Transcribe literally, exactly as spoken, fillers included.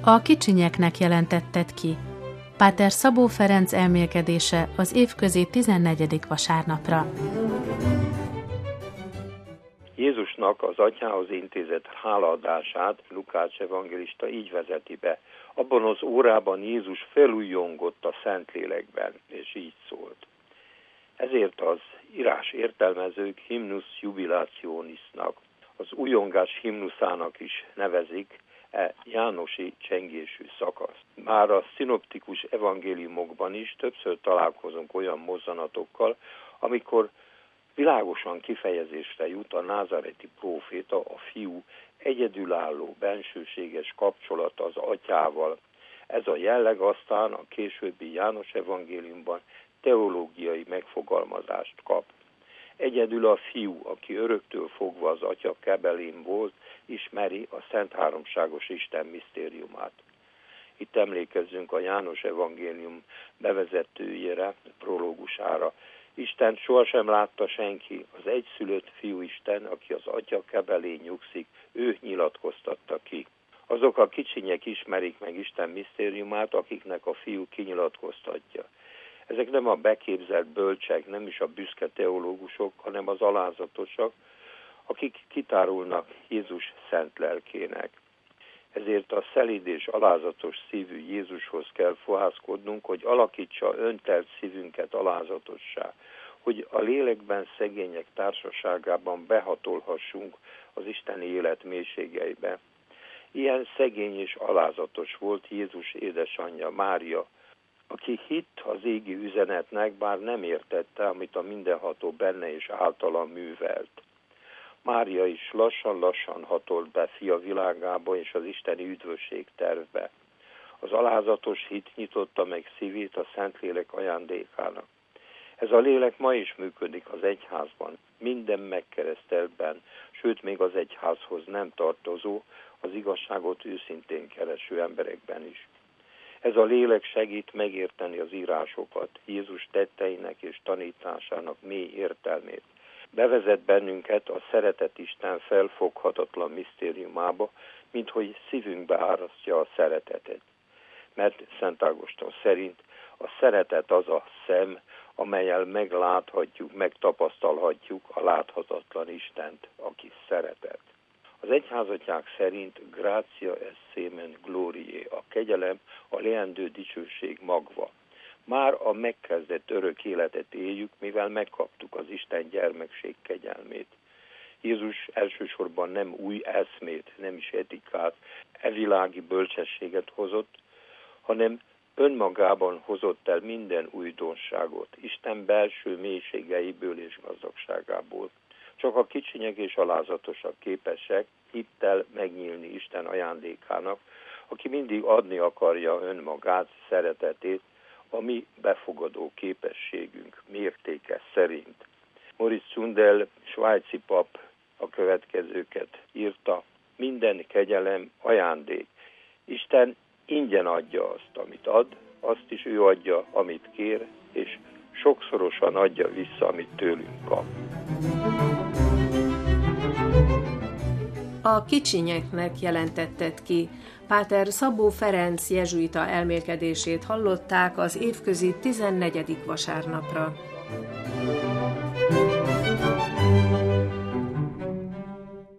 A kicsinyeknek jelentetted ki. Páter Szabó Ferenc elmélkedése az évközi tizennegyedik vasárnapra. Jézusnak az atyához intézett hálaadását Lukács evangélista így vezeti be. Abban az órában Jézus felújjongott a Szentlélekben, és így szólt. Ezért az írás értelmezők himnusz jubilationisnak, az újongás himnuszának is nevezik e jánosi csengésű szakaszt. Már a szinoptikus evangéliumokban is többször találkozunk olyan mozzanatokkal, amikor világosan kifejezésre jut a názareti próféta, a fiú egyedülálló, bensőséges kapcsolata az atyával. Ez a jelleg aztán a későbbi János evangéliumban teológiai megfogalmazást kap. Egyedül a fiú, aki öröktől fogva az atya kebelén volt, ismeri a Szent Háromságos Isten misztériumát. Itt emlékezzünk a János evangélium bevezetőjére, prológusára. Isten sohasem látta senki, az egyszülött fiú Isten, aki az atya kebelén nyugszik, ő nyilatkoztatta ki. Azok a kicsinyek ismerik meg Isten misztériumát, akiknek a fiú kinyilatkoztatja. Ezek nem a beképzelt bölcsek, nem is a büszke teológusok, hanem az alázatosak, akik kitárulnak Jézus szent lelkének. Ezért a szelíd és alázatos szívű Jézushoz kell fohászkodnunk, hogy alakítsa öntelt szívünket alázatossá, hogy a lélekben szegények társaságában behatolhassunk az isteni élet mélységeibe. Ilyen szegény és alázatos volt Jézus édesanyja Mária, aki hitt az égi üzenetnek, bár nem értette, amit a mindenható benne és általa művelt. Mária is lassan-lassan hatolt be fia világába és az isteni üdvösség tervbe. Az alázatos hit nyitotta meg szívét a Szentlélek ajándékának. Ez a lélek ma is működik az egyházban, minden megkereszteltben, sőt még az egyházhoz nem tartozó, az igazságot őszintén kereső emberekben is. Ez a lélek segít megérteni az írásokat, Jézus tetteinek és tanításának mély értelmét. Bevezet bennünket a szeretet Isten felfoghatatlan misztériumába, minthogy szívünkbe árasztja a szeretetet. Mert Szent Ágoston szerint a szeretet az a szem, amellyel megláthatjuk, megtapasztalhatjuk a láthatatlan Istent, aki szeretet. Az egyházatyák szerint gratia est semen gloriae, a kegyelem a leendő dicsőség magva. Már a megkezdett örök életet éljük, mivel megkaptuk az Isten gyermekség kegyelmét. Jézus elsősorban nem új eszmét, nem is etikát, evilági bölcsességet hozott, hanem önmagában hozott el minden újdonságot, Isten belső mélységeiből és gazdagságából. Csak a kicsinyek és alázatosak képesek hittel megnyílni Isten ajándékának, aki mindig adni akarja önmagát, szeretetét, a mi befogadó képességünk mértéke szerint. Moritz Zundel, svájci pap a következőket írta: minden kegyelem ajándék. Isten ingyen adja azt, amit ad, azt is ő adja, amit kér, és sokszorosan adja vissza, amit tőlünk kap. A kicsinyeknek jelentetted ki. Páter Szabó Ferenc jezsuita elmélkedését hallották az évközi tizennegyedik vasárnapra.